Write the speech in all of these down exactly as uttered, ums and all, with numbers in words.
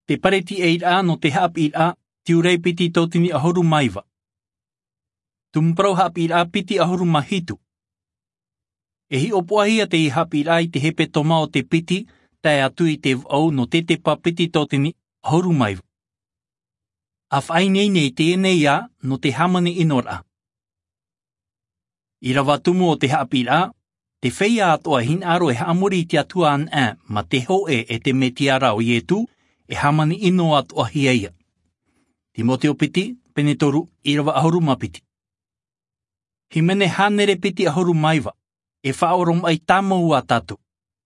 Te pareti eira no te haapi ira, tiurei piti totini ahoru maiva. Tumprau haapi ira piti ahoru mahitu. Ehi opoahia te i haapi ira i te hepe toma o te piti, tae atu i te au no te te pa piti totini ahoru maiva. Awhai nei nei te enei a no te hamane inora. I rawatumu o te haapi ira, te wheia atoa hin aro e haamuri te atua an a, ma te ho e e te metiara o ietu, e hamani ino atoa hiaia. Timoteo piti, pene toru, i rawa ahoru mapiti. Himene hanere piti ahoru maiva, e whaorom ai tamau a tatu.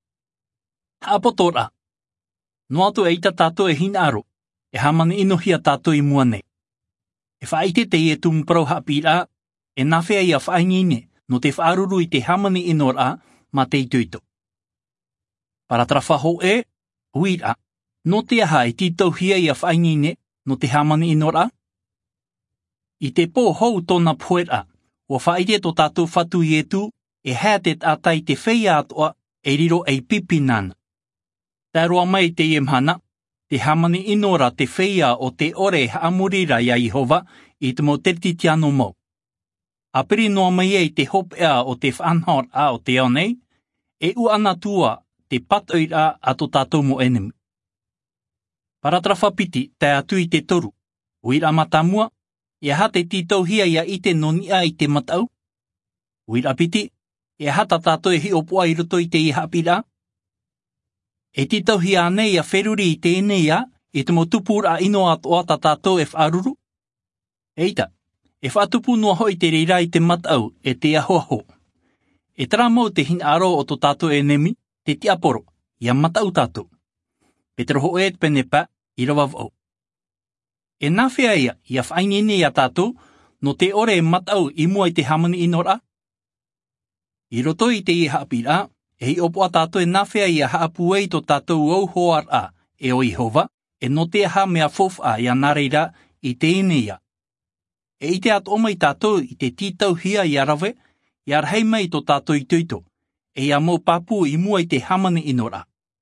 Haapotora. No atu e ita tatu e hin aro, e hamani ino hia tatu i muane. E whaite te e tumprau hapira, e nawhea ia whaingine, no te whaaruru i te hamani inora, ma te ituito. Paratrafa ho e, huira, no te aha i titau hia ia whaingine, no te hamani inora. I te pō hou tōna puera, o whaite to tātou whatu i etu, e hātet atai te wheia atoa, e riro ei pipinana. Tā roa mai te iemhana, te hamani inora te wheia o te ore haamurira ia Ihova, i te mo terti tiano mau. Apiri noa mai ei te hopea o te whanhor a o te aonei, e uana tua te patoira a to tātou mo enemi. Paratrafa piti te atu i te toru, uira matamua, e ha te titau hia ia i te nonia i te matau. Uira piti, e ha ta tātou e hi opoa i roto i te ihapira. E titau hia anei a wheruri i te enea, e te mo tupura ino atoa ta tātou e whaaruru. Eita, e whatupu noa hoi te reira i te matau e te ahoaho. E tara mau te hin aro o to tātou enemi, te tiaporo, ia matau tātou. Petro ho e pene pa, i rawa vau. E nawhea ia, ia whaingene ia tātou, no te ore e matau i mua i te hamani inora. I roto i te i haapira, e hi opoa tātou e nawhea ia haapuei to tātou au hoar a, e o Ihova, e no te aha mea fof a ia nareira i te ene ia. E i te ato omai tātou i te titau hia i arawe, i arhei mai to tātou i tuito, e ia mau papu i mua i te hamani inora.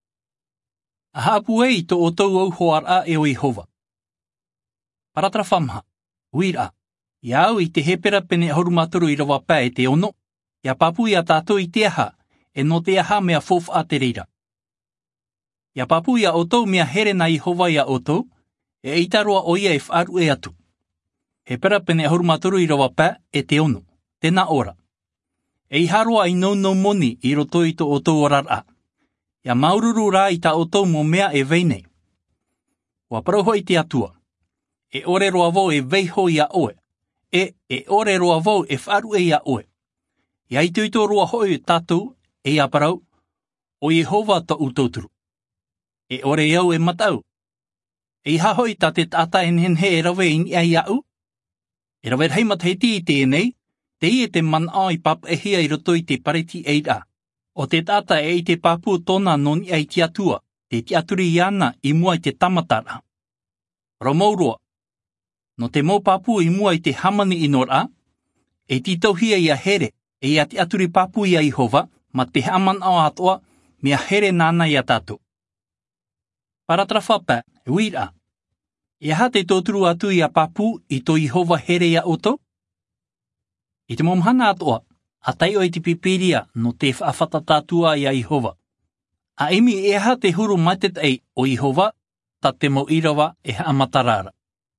A haapuei to o tau au hoar a e o Ihova. Paratra whamha, uira, iau i te hepera pene ahurumatoru i rawa pā e te ono, ia papu ia tātou i te aha, e no te aha mea fof a te reira. Ia papu ia o tau mea here na Ihova ia o tau, e itaroa o ia e whaaru e atu. Hepera pene ahurumatoru i rawa pā e te ono, tēnā ora. E i haroa i nau nau moni i roto i to o tau orara. Ia maururu rā i ta o tau mo mea e veinei. Wa parauho i te atua. E ore roa vau e veiho ia oe. E, e ore roa vau e wharu e ia oe. Ia i tuito roa hoi tātou, e ia parau, o Jehova ta utauturu. E ore iau e matau. E i hahoi ta te tata en hen he e rawe in ia iau. E rawe hei matheti i tēnei, te i e te man ai pap e hia i roto i te pareti eira. O te tata e i te papu tōna non i ai tiatua, te tiaturi iana i mua i te tamatara. Romaurua. No te mau papu i mua i te hamani inora, e titau hia ia here, e ia te aturi papu ia Ihova, ma te haman au atoa, mea here nana ia tātou. Paratrafa pā, uira. E ha te tōturu atu ia papu i tō Ihova here ia oto? I te momhana atoa, a tai o i te pipiria no te whaafata tātua ia Ihova. A imi e ha te huru maitet ei o Ihova, ta te mo irawa e haamataraara.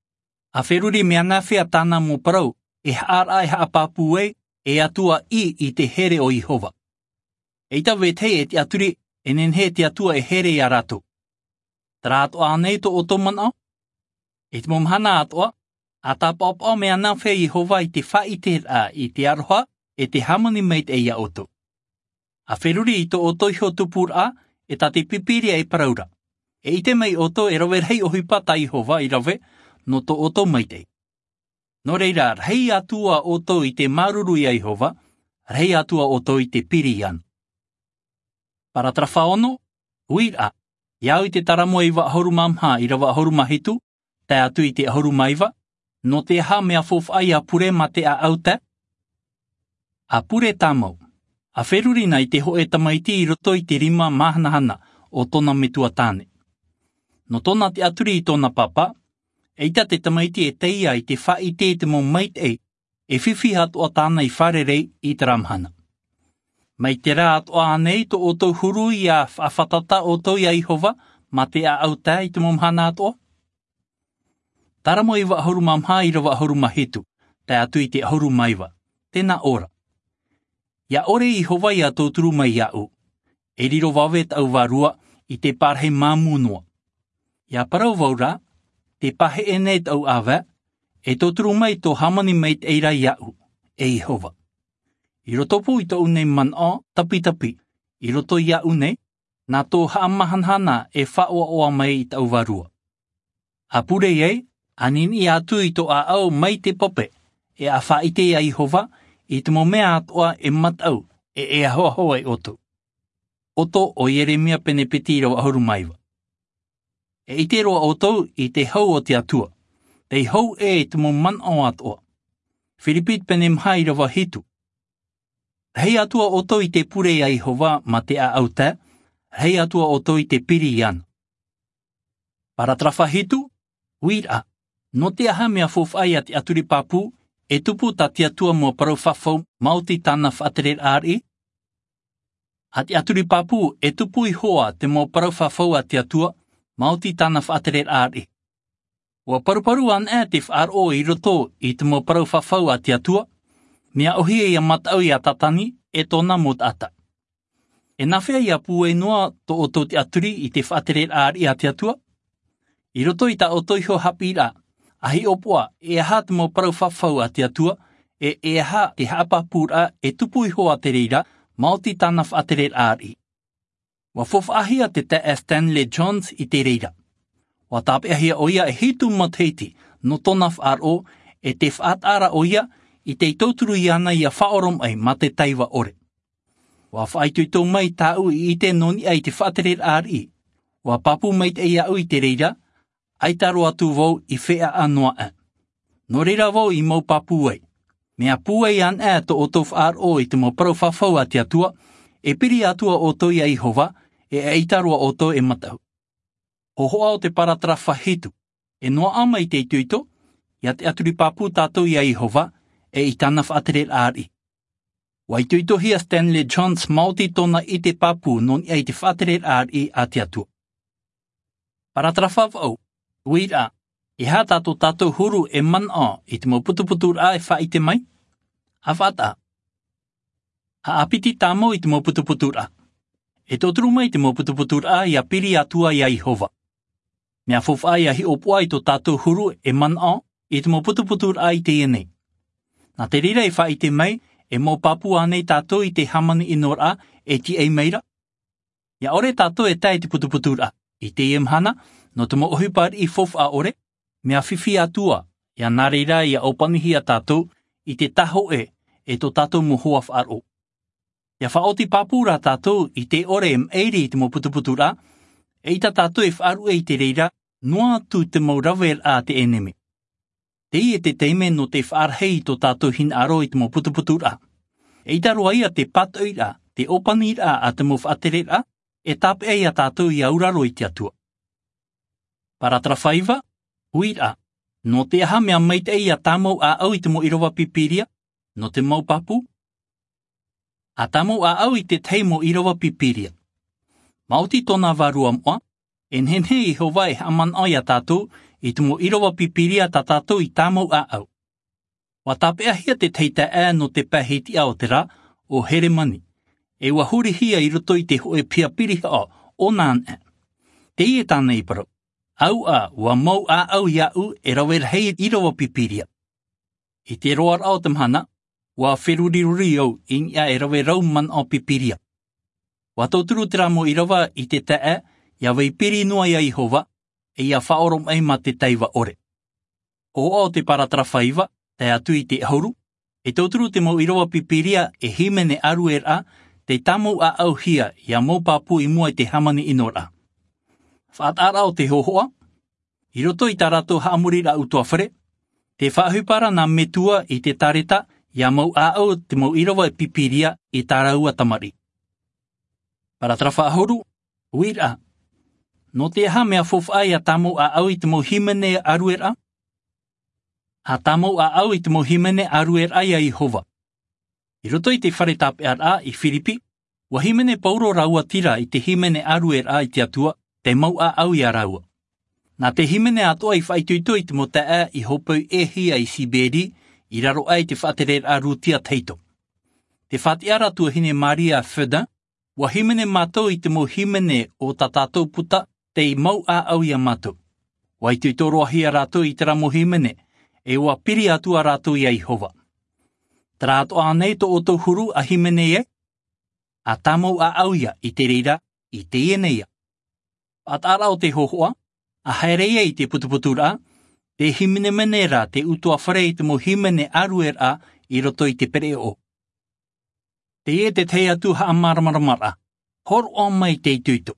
A wheruri mea nawhea tāna mo parau, e haara e haapapu e, e atua i i te here o Ihova. E tawe te e te aturi, e nenhe te atua e here i a rato. Tara atoa anei to o tomana? E te momhana atoa, a tā papa mea nawhea Ihova i te whaite a i te aroha, e te hamani meit e ia oto. A wheruri i to oto iho tupur a, e ta te pipiria e paraura. E ite mei oto e rawe rei ohipa ta Ihova i rawe, no to oto meitei. No reira, rei atua oto i te maruru i a Ihova, rei atua oto i te piri ian. Paratrafa ono, uira, iau i te taramo i wa ahoru mamha i rawa ahoru mahitu, te atu i te ahoru maiva, no te ha mea fof ai a pure ma te a auta, a pure tāmau. A wherurina i te hoe tamaiti i roto i te rima mahanahana o tona metua tāne. No tona te aturi I tona papa, eita te tamaiti e teia I te whai te te mo mait e, e whiwhi atua tāna I wharerei I te ramhana. Mai te rā atua anei to o tau huru I a whawhatata o tau I a Ihova, ma te a au tā I te momhana atua. Taramo I wa horu mamha I rawa horu mahitu, te atu I te horu maiwa, tēnā ora. Ia ore Ihova I a tōturu mai iau, e riro wawe tau warua I te parhe māmunua. Ia parau waura, te pahe e nei tau awa, e tōturu mai tō hamani meit eira iau, e Ihova. I rotopu I tō unei man o tapi tapi, I roto iau nei, nā tō haamahanhana e whaoa oa mai I tau warua. A pure ei, anini atu I tō a au mai te pope, e a whaite ia Ihova, I te mo mea atua e matau, e e ahoa hoa I oto. Oto o Yeremia penepeti I rawa horu maiwa. E I te roa oto I te hau o te atua, te hau e te mo man o atua. Filipit penemha I rawa hitu. Hei atua oto I te pure ia Ihova ma te a auta, hei atua oto I te piri iana. Para trafa hitu, wira, no te aha mea fofai a te aturi papu, e tupu ta te atua mo parau whawhau mauti tāna whaatere ari. A te aturi papu e tupu I hoa te mo parau whawhau a te atua, mauti tāna whaatere ari. Ua paruparu an e te whaaro I roto I te mo parau whawhau a te atua, mea ohia ia matau ia tatani e tōna mot ata. E nawhea ia pue noa to o tō te aturi I te whaatere ari a te atua. I roto I ta o toiho hapira, ahi opua e aha te mo parau whawhau a te atua, e e aha te hapa pura e tupu I hoa te reira, mauti tāna whaatere ari. Wa whofahia te te Stanley Jones I te reira. Wa tāpeahia o ia e hitu mateiti no tona whaaro e te whaatara o ia I te tauturu iana ia whaorom ai ma te taiwa ore. Wa whaitui tō mai tāu I te noni ai te whaatere ari. Wa papu mai te ia ui te reira, ai taro atu vau I whea anoa e. No reira vau I mau papu ai. Mea puei an e to o tō whaaro I te mo parau whawhau a te atua, e piri atua o tō ia Ihova, e eitarua o tō e matau. Ho hoa o te paratara whahitu, e noa ama I te ituito, ia te aturi papu tātou ia Ihova, e I tāna whaatere ari. Wa ituito hia Stanley Jones mauti tōna I te papu non I te whaatere ari a te atua. Paratara whawau, uira, e hā tātou tātou huru e man o I te mo putuputu rā e whaite mai? A whata. A apiti tāmo I te mo putuputu rā. E tōturu mai te mo putuputu rā I a piri atua I a Ihova. Mea whowhai a hi opua I tō tātou huru e man o I te mo putuputu rā I te ienei. Nā te rira e whaite mai e mo papu anei tātou I te hamani ino rā e ti ei meira. Ia ore tātou e tai te putuputu rā I te iemhana no te mo ohupari I whowha ore. Mea whiwhi atua, ia nārira ia opanihi a tātou, I te taho e, e tō tātou mohua whaaro. Ia whaoti pāpura tātou, I te ore em eiri I te mo putuputu rā, e ita tātou e whaaru e I te reira, noa tu te mau rawer a te eneme. Te I e te teime no te whaarhei tō tātou hin aro I te mo putuputu rā. E ita roa ia te patoi rā, te opani rā a te mo whaatere rā, e tāpe e a tātou I auraro I te atua. Paratara whaiva, Uira, no te aha mea maite I a tāmau a au I te mo irawa pipiria, no te mau papu. A tāmau a au I te tei mo irawa pipiria. Mauti tōna warua moa, en henhe I hova e haman ai a tātou I te mo irawa pipiria ta tātou I tāmau a au. Wa tāpea hia te teita ea no te pahiti ao te rā o here mani, e wahuri hia I roto I te hoe pia piriha o o nān e. Te I e tāna I parau. Au a, wa mau a au iau e rawer hei I rawa pipiria. I te roa rao tamhana, wa wheruriruri au in ia e rawe rau man o pipiria. Wa tauturu tira mo I rawa I te tae, ia wei piri noa ia Ihova, e ia whaorom ei ma te taiwa ore. O o te paratara whaiva, te atu I te hauru, e tauturu te mo I rawa pipiria e himene aru e rā, te tamu a au hia ia mo papu I mua I te hamani inora. Whaatara o te hohoa, I roto I tā rato haamuri ra utua whare, te whaahupara nā metua I te tareta, ia mau a au te mau irawa e pipiria I tā raua tamari. Paratara whaahoru, uira, No te aha mea fofai a tamo a au i te mo himene aruera? A tamo a au i te mo himene aruera ia Ihova. I roto i te whare tape ara i Filipi, wa himene pauro raua tira i te himene aruera i te atua, te mau a au i a raua. Nā te himene atoa i whaituitu i te mo taa i hopau e hia i Siberi, i raro ai te whaaterer a rutia teito. Te whaatiara tua hine Maria Fida, wa himene mātou i te mo himene o tatatou puta, te i mau a au i a mātou. Wa i tuitoro ahia rātou i tera mo himene, e wa piri atua rātou i a Ihova. Tara atoa anei to o tau huru a himene e, a tamau a au ia i te reira, i te iene ia. Atara o te hohoa, a haereia i te putuputura, te himene menera te utua whare i te mo himene aruera i roto i te pere o. Te e te te atu ha maramaramara, hor o mai te tuito.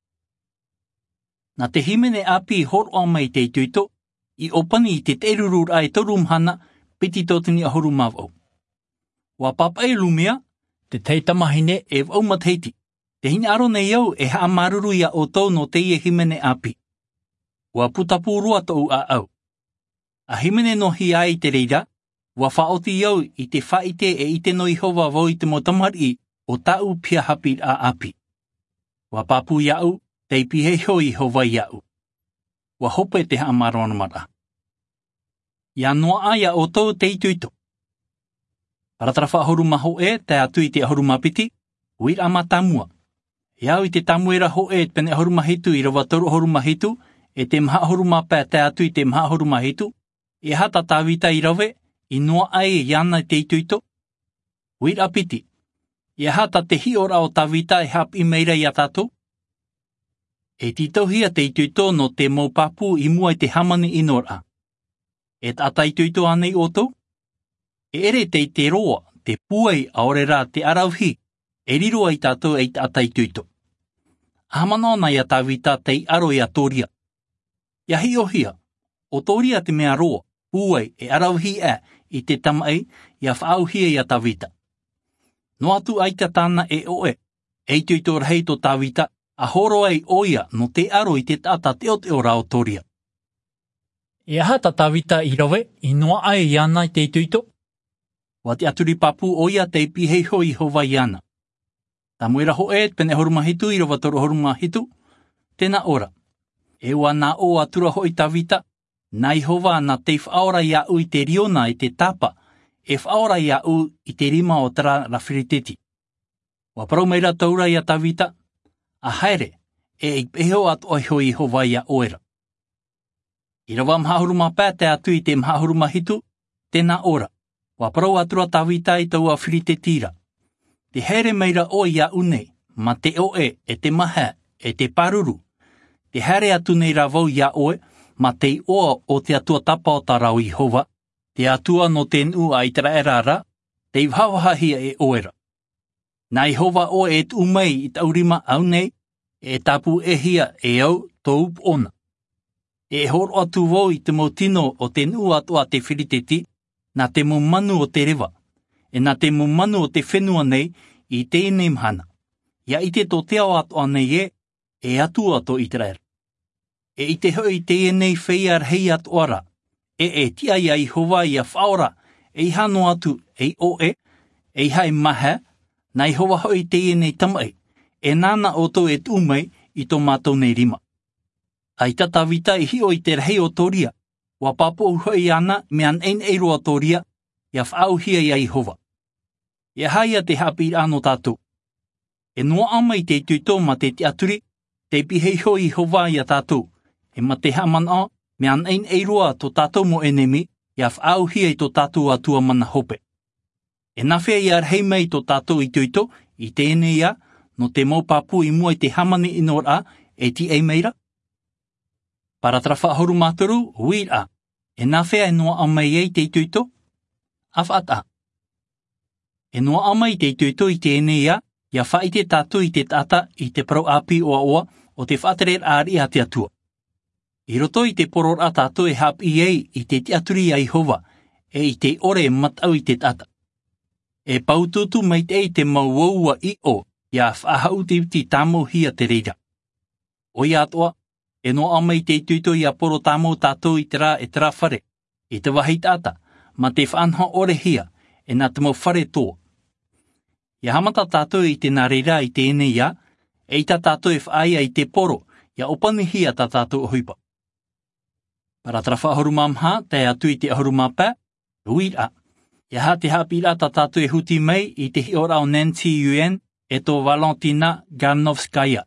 Na te himene api hor o mai te tuito, i opani i te te rurura e torumhana, piti tōtini a horu mawau. Wa papai lumia, te teitamahine e wau mateiti. Te hine aro nei au e haa maruru ia o tau no te ie himene api. Wa putapurua tau a au. A himene no hi ai te reira, wa whaoti au i te whaite e i te no Ihova vau i te motamari o tau pia hapi a api. Wa papu iau, te ipiheho Ihova iau. Wa hope te haa maronamara. Ia noa aia o tau te ituito. Paratara horu maho e te atu i te horu mapiti, uira amatamua. Iau i te tamuera ho e pene horu mahitu i rawa toru horu mahitu, e te maha horu mapea te atu i te maha horu mahitu, e hata tāwita i rawe, i noa ai e iana i te ituito. Uira piti, e hata te hiora o tāwita e hap i meira i atatu. E titohia te ituito no te maupapu i mua i te hamani inora. E tata ituito anei oto? E ere te te roa, te puai aorera te arauhi, e riroa i tātou e tata ituito. Hamanona ia tāwita te aro i a tōria. Ia hi ohia, o tōria te mea roa, puai e arauhi e i te tamai, ia whaauhia i a tāwita. No atu aita tāna e oe, e ituito rahei tō tāwita, a horo ai oia no te aro i te tata te o te ora o tōria. E hata tāwita i rawe, i noa ai i ana i te ituito. Wa te aturi papu oia te piheiho i hova i ana. Ta muera ho e pene horumahitu i rawa toru horumahitu, tēnā ora. E ua nā o atura ho i tawita, nā i hova nā te whaora ia u i te riona i te tapa, e whaora ia u i te rima o tara rawhiriteti. Wa parau meira taura ia tawita, a haere, e i peho atu oiho i hova ia oera. I rawa mhahuruma pēte atu i te mhahurumahitu, tēnā ora. Wa parau atura tawita i taua whiritetira. Te here meira o ia unei, ma te oe e te maha, e te paruru. Te here atu nei ravau ia oe, ma te oa o te atua tapa o tarau i hova, te atua no te nu a itara erara, te iwhawahahia e oera. Nā i hova oe e tu mei i taurima au nei, e tapu e hia e au taup ona. E horo atu wau i te motino o te nu atua te whiriteti, nā te mumanu o te rewa, e nā te mumanu o te whenua nei i te ene mhana. Ia i te tō te ao ato anei e, e atu ato i te raera. E i te hoi te enei wheiar hei ato ara, e e tia ia i hova i a whaora, e i hano atu e o e, e i hai maha, nā i hova hoi te enei tamai, e nāna o tō e tūmei i tō mātou nei rima. Ai tatawita i hio i te rei o tōria, wa papo hoi ana me an ein eiro a tōria, ia whaauhia ia i hova. Ia haia te hapi ano tātou. E noa ama i te tuito ma te te aturi, te piheiho i hova ia tātou, e ma te hamana me an ein eiroa tō tātou mo enemi, ia whaauhia i tō tātou atua mana hope. E nawhea ia rhei mei tō tātou i tuito, i te ene ia, no te mau papu i mua i te hamani inora, e ti ei meira. Para trafa horu māturu, huira, e nawhea e noa ama i te tuito, awhata. E noa ama i te tuito i te ene ia, ia whaite tātou i te tata i te parau api oa oa o te whaterer aari a te atua. I roto i te poror a tātou e hap i ei i te te aturi a Ihova, e i te ore matau i te tata. E paututu mai te ei te mauaua i o, ia whahau te ti tāmo hia te reira. O ia atoa, e no ama i te tuito i aporo tāmou tātou i te rā e te rā whare, i te wahi tāta, ma te whaanha ore hia, e nā te mau whare tō. Ia hamata tātou i te nārera i te ene ia, e i tā tātou e whaia i te poro, ia opani hia tā tātou huipa. Para trafa ahurumamha, te atu i te ahurumapā, ruira. Ia ha te hapira tā tātou e huti mai i te hiora o Nancy Yuen e tō Valentina Garnovskaya.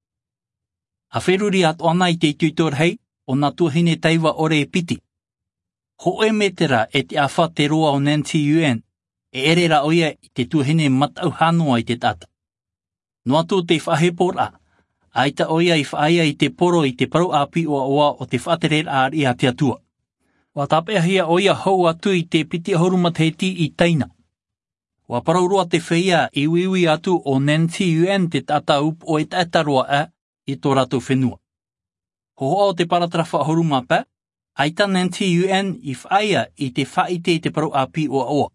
A wheruri atu ana i te tuitor hei, o nā tuhine teiwa ore e piti. Ho e metera e te awha te roa o Nancy Yuen, e erera oia i te tuhine matau hanua i te tata. No atu te whahepora, aita oia i whaia i te poro i te parau api oa oa o te whaterera ari a te atua. Wa tapea hia oia hau atu i te piti ahurumateti i teina. Wa paraurua te whia i wiwi atu o Nancy Yuen te tata up o e tātaroa a i tō ratu whenua. Hohoa o te paratrafa ahurumapa, aita Nancy Yuen i whaia i te whaite i te parau api oa oa.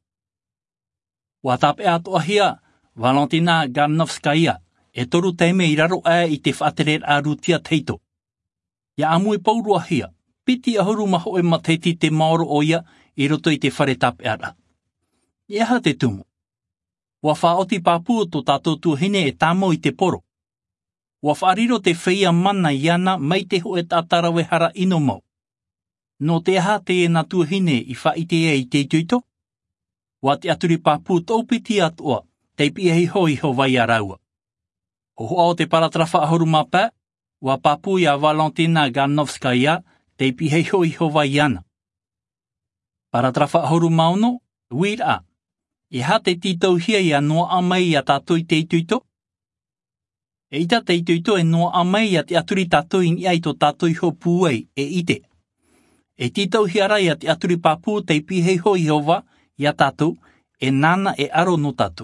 Wa tapea atu ahia, Valentina Garnovskaya, e toru teime i raro a i te whaterer a rutia teito. Ia amui paurua hia, piti ahuru maho e mateti te maoro oia i roto i te whare tapeara. Ia ha te tumu. Wa whaoti pāpua tō tātou tuhine e tāmo i te poro. Wa whariro te whia mana iana mai te ho e tātarawe hara ino mau. No te aha te e nā tuhine i whaite e i te tuito. Wa te aturi pāpua tō piti atua, te pia hi hoi ho vai a raua. Hohoa o te paratrafa ahurumapa, wa pāpua ia Valentina Garnovskaya, te pihei hoi hoi ana. Paratrafa ahurumauno, wira. E ha te titau hia ia noa amai ia tātou i te tuito. E ita te tuito e noa amai ia te aturi tātou in iai tō tātou i ho puei e ite. E titau hiara ia te aturi pāpū te pihei hoi hova ia tātou e nana e aro no tātou.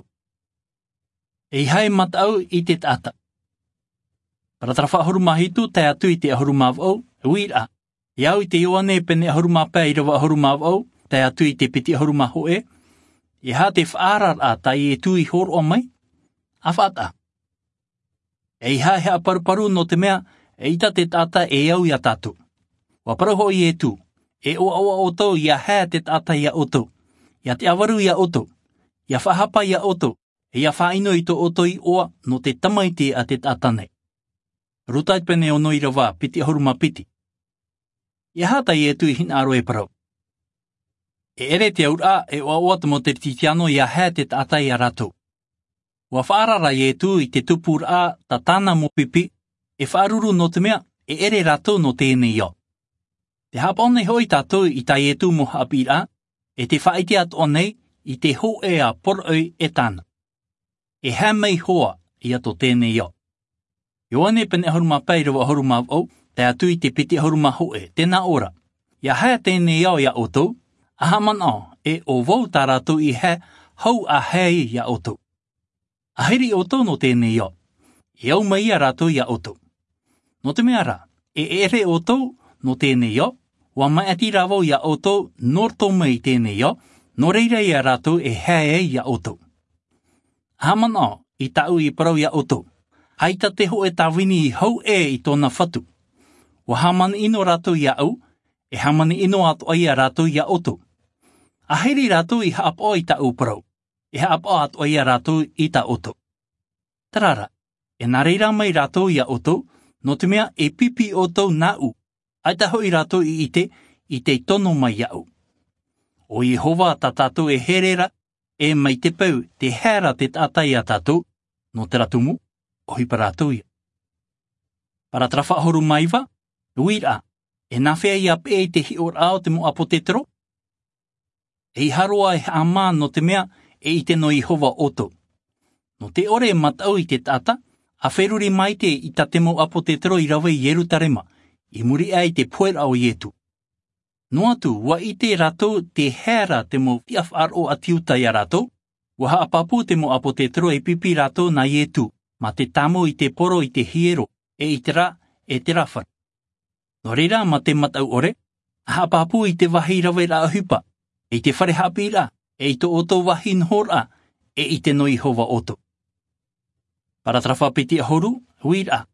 E hae matau i te tata. Paratrafa ahurumahitu te atu i te ahurumavau, wira. Iau i te ioane pene ahurumapa i rawa ahurumavau, te atu i te piti ahurumahoe. E ha te whaarar a tai e tui hor o mai, a whata. E ha hea paruparu no te mea, e ita te tata e au ia tātou. Wa paraho i e tū, e oa oa o tau ia hea te tata ia o tau, ia te awaru ia o tau, ia whahapa ia o tau, e ia whaino i tō o tau i oa no te tamaiti a te tata nei. Rutait pene o noi rawa, piti ahuruma piti. Ia hata i e tū i hina aro e parau. E ere te aura e oa oa te mo te titiano ia hea te tata i a ratou. Wa whaarara i e tū i te tupura ta tāna mo pipi, e whaaruru no te mea, e ere ratou no tēnei iau. Te hapone hoi tātou i tai e tū mo hapira, e te whaiti atu nei i te ho e a poroi e tāna. E hea mei hoa i ato tēnei iau. Ioane pene ahuruma peirawa ahuruma au, te atu i te piti ahuruma hoe, tēnā ora. Ia hea tēnei iau ia otou, aha manao e o vau tā ratou i hea hau a hei ia otou. Ahiri otou no tēnei iau, e au mai a ratou ia otou. No te mea rā, e ere otou no tēnei iau, wa mai ati rawau ia otou norto mai tēnei iau, no reira ia ratou e hea ia otou. Aha manao i tau i parau ia otou, haita te ho e tawini i hau e i tōna whatu. Wa hamani ino ratou ia au, e hamani ino atu ai a ratou ia otou. Ahiri ratou i haapo i tau parau. E haapo atu ai a ratou i ta oto. Tarara, e nareira mai ratou ia oto, no te mea e pipi oto nā u, aita hoi ratou i ite, i te tono mai iau. O Jehova ta tātou e herera, e mai te pau te hera te tātai a tātou, no te ratumu, o hipa ratou ia. Para trafa horu maiwa, uira, e nawhea ia pe te hi or ao te mo apotetero. E haroa e ama no te mea, e i te no Jehova oto. No te ore matau i te tata, a wheruri mai te i ta te mo apotetero i rawe i Jerutarema, i muri ai te puera o Ietu. No atu, wa i te ratou te hera te mo tiafar o atiuta i a ratou, wa haapapu te mo apotetero e pipi ratou na Ietu, ma te tamo i te poro i te hiero, e i te ra, e te rafar. No reira ma te matau ore, haapapu i te wahi rawe ra hupa, e i te whare hapira, e i to oto wahin hora, e i te no Jehova oto. Para trafa piti ahoru, huira.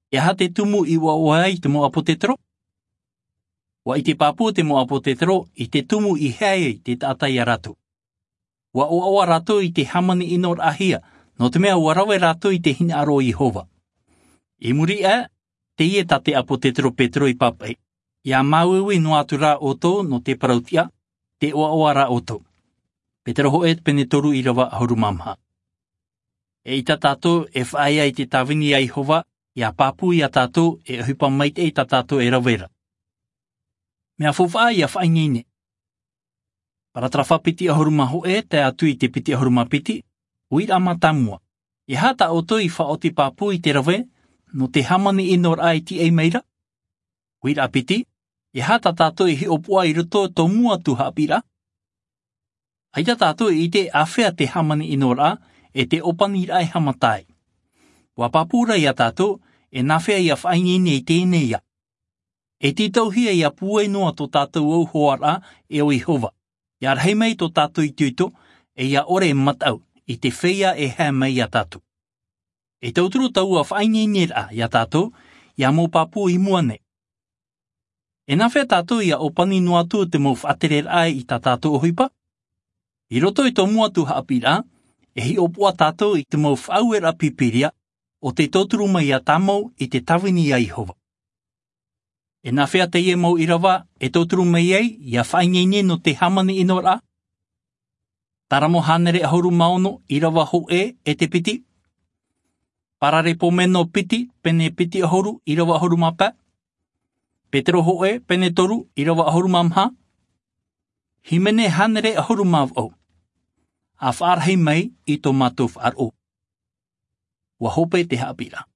E ha te tumu i wa wai te mo apo tetro. Wa i te papu te mo apo tetro i te tumu i hei te tātai a ratu. Wa o awa ratu i te hamani inor ahia, no te mea warawe ratu i te hina aro Jehova. I muri e, te ie tate apo tetro Petro i papai. Ia mauiwi no atu rā oto no te parautia, te oa oa rā oto. Petro ho e pene toru i rawa ahoru mamha. E ita tātou e whaia i te tawini a Jehova, ia papu i a tātou e hupa maite i ta tātou e rawera. Mea fufaa ia whaingine. Paratara whapiti ahoru maho e te atu i te piti ahoru mapiti, uira matamua. I hata oto i whaoti papu i te rawe, no te hamani inor ai ti ei meira. Uira piti, i hata tātou i hi opua i ruto tō mua tu hapira. Aita tātou i te awhea te hamani inora e te opani rai hamatai. Wa papura i a tātou e nawhea i a whaingine i tēnei ia. E ti tauhia i a puai noa tō tātou au hoara e o Jehova. Ia rhei mei tō tātou i tuito e ia ore matau i te whea e hea mei i a tātou. E tauturu tau a whaingine ra i a tātou i a mō papu i muane. E nawhea tātou i a opani noa tu te mō whatere rai i tā tātou o huipa. I roto i tō mua tu haapira, e hi opua tātou i te mau whauera pipiria o te tōturu mai a tāmau i te tawini a Jehova. E nā whea te ie mau irawa e tōturu mai ei i a whaingene no te hamani inora. Taramo hanere ahoru maono irawa ho e e te piti. Parare pomeno piti pene piti ahoru irawa ahoru mapa. Petero ho e pene toru irawa ahoru mamha. Himene hanere ahoru mav o. A whaarhei mai i tō mātou whaaro. Wa hope te haapira.